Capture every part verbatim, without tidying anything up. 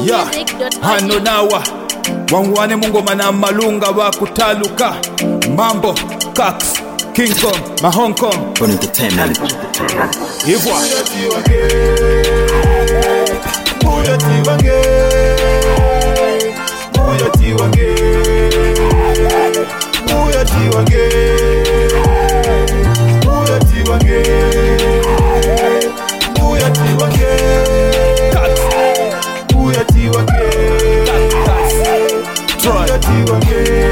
hano nawa wangwane mungoma na malunga wa kutaluka mambo Cax King Kong ma Hong Kong Fun Entertainment. Ivwa Buya tiwange Buya tiwange Buya tiwange Buya tiwange Buya tiwange Cax Buya tiwange Buya tiwange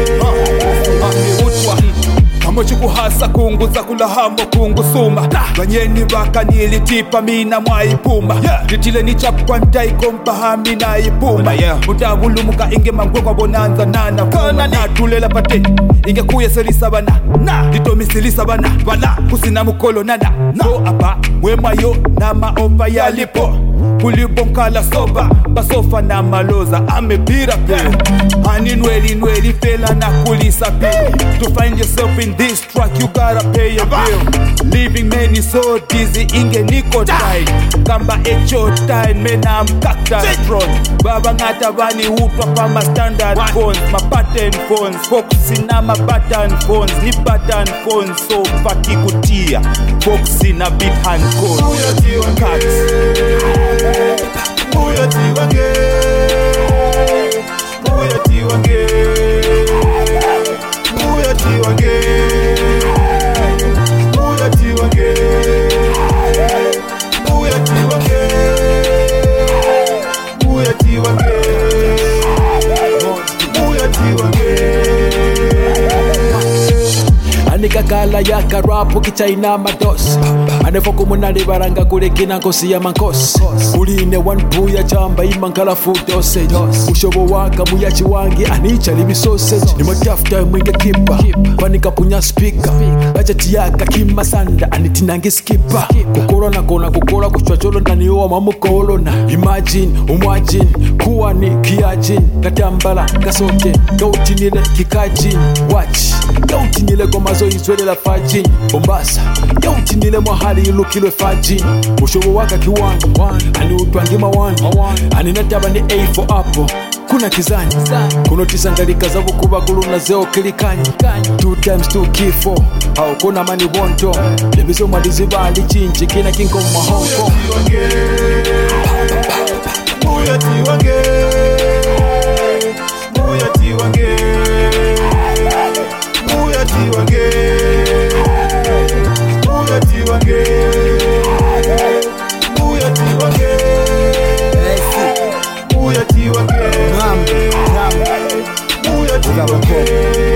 Kamochi kuhasa kunguza kulahamo kungusuma Banyeni baka nilitipa mina mwaipuma Ditile ni chapwa ntaiko mpahami na ipuma Mudabulu muka inge mangwekwa bonanza nana Kuna natulela pate inge kuye selisa bana Dito misilisa bana Bala kusina mukolo nana So apa wema yo na maopa ya lipo Kulibonkala soba basofa na maloza amepira peo Hani nweli nweli fela na kulisa peo To find yourself in this track you gotta pay your bill Living many so dizzy inge niko tight Kamba echo time mena mkakta throne Baba ngata bani utwa pama standard phones Ma pattern phones Foxy na ma button phones Ni button phones so faki kutia Foxy na beat hand code Cax Buya tiwange Buya tiwange Buya tiwange Buya tiwange Buya tiwange Buya tiwange Buya tiwange Anika kala ya karapu kichaina mados Anefo kumunali baranga kulekina nkosi ya mankos Uline one buya chamba imankala food dosage Ushobo waka muyachi wangi anicha libi sausage Ni matafta mwinge kipa Kwani kapunya speaker Bajeti yaka kima sanda anitinangi skipper Kukoro na kona kukora kuchwacholo ndani uwa mamukolo na Imagine umwajin kuwa ni kiajin Katambala kasoke Gautinile kikajin Watch Gautinile gomazo izwele la fajin Bombasa Gautinile mwahali ilukilwe fajin Ushobo waka kiwani Ani utwangima wani Ani nataba ni A for apple Kuna kizani Kuno tisangalika zavu kuba kuluna zeo kilikanyi Two times two key four Hao kuna mani wonto Lebizo madiziba alichinchi Kina kinko mahonko Buya tiwange Buya tiwange Buya tiwange Buya tiwange Buya tiwange Buya tiwange Buya tiwange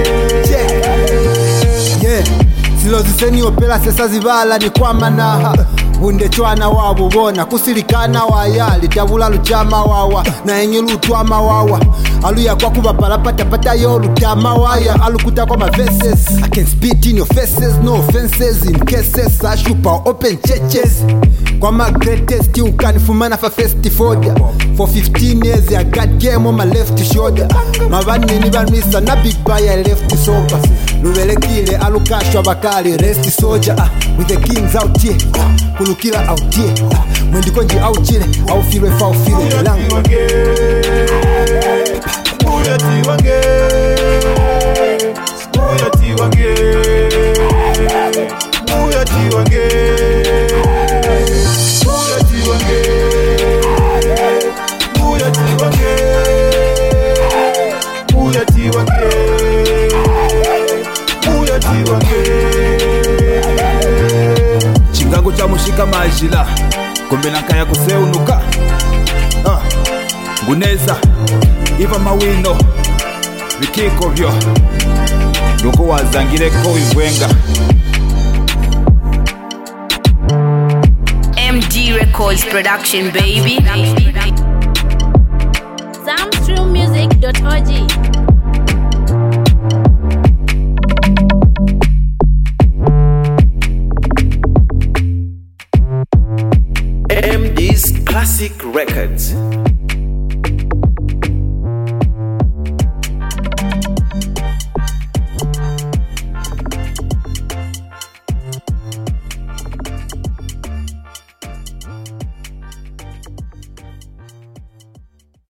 Yeah, siloziseni opela sesa zibala ni kwa manaha Bunde chwana wabu bona kusilikana wayali Tabula luchama wawa na enye lutwama wawa Aluya kwa kuba palapata pata yo lutama waya Alukuta kwa ma verses I can spit in your faces, no offenses in cases I shoot power open churches Kwa ma greatest you can fumana for festival For fifteen years I got game on my left shoulder Mavani ni banmisa na big buyer left sober Lubele kile alukashwa bakali rest soldier uh, With the kings out here uh, Kulukila out here uh, Mwendikonji out chile Au filwe fa au filwe langu Buya tiwange Buya tiwange Buya tiwange Buya tiwange Buya tiwange Buya tiwange Buya tiwange Chingangu cha mushika majila Kumbe nakaya kuseunuka ah. Nguneza Iva mawino Vikiko vyo Nuko wazangile ko iwenga M D Records Production baby Zamstream music dot org M D's Classic Records.